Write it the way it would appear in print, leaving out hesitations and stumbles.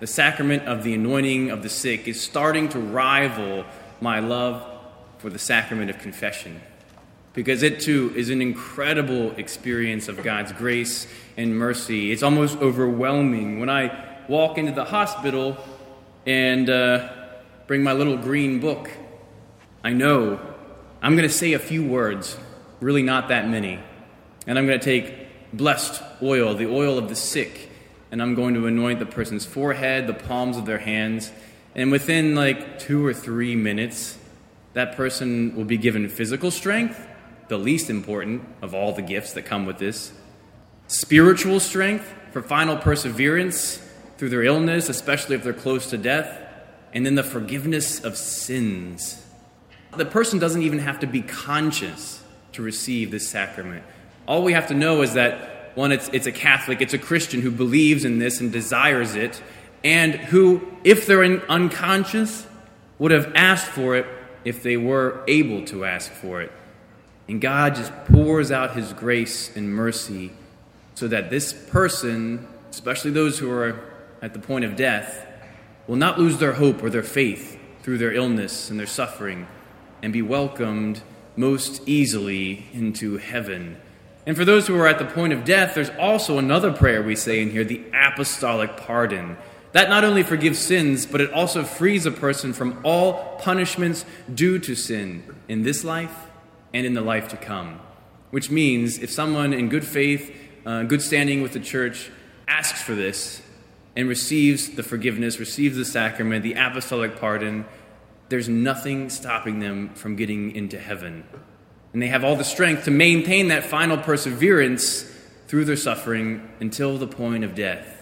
the sacrament of the anointing of the sick, is starting to rival my love for the sacrament of confession, because it too is an incredible experience of God's grace and mercy. It's almost overwhelming. When I walk into the hospital and bring my little green book, I know I'm going to say a few words, really not that many, and I'm going to take blessed oil, the oil of the sick, and I'm going to anoint the person's forehead, the palms of their hands, and within 2 or 3 minutes, that person will be given physical strength, the least important of all the gifts that come with this, spiritual strength for final perseverance through their illness, especially if they're close to death, and then the forgiveness of sins. The person doesn't even have to be conscious to receive this sacrament. All we have to know is that, one, it's a Catholic, it's a Christian who believes in this and desires it, and who, if they're unconscious, would have asked for it if they were able to ask for it. And God just pours out his grace and mercy so that this person, especially those who are at the point of death, will not lose their hope or their faith through their illness and their suffering, and be welcomed most easily into heaven. And for those who are at the point of death, there's also another prayer we say in here, the apostolic pardon. That not only forgives sins, but it also frees a person from all punishments due to sin in this life and in the life to come. Which means if someone in good faith, good standing with the church, asks for this and receives the forgiveness, receives the sacrament, the apostolic pardon, there's nothing stopping them from getting into heaven. And they have all the strength to maintain that final perseverance through their suffering until the point of death.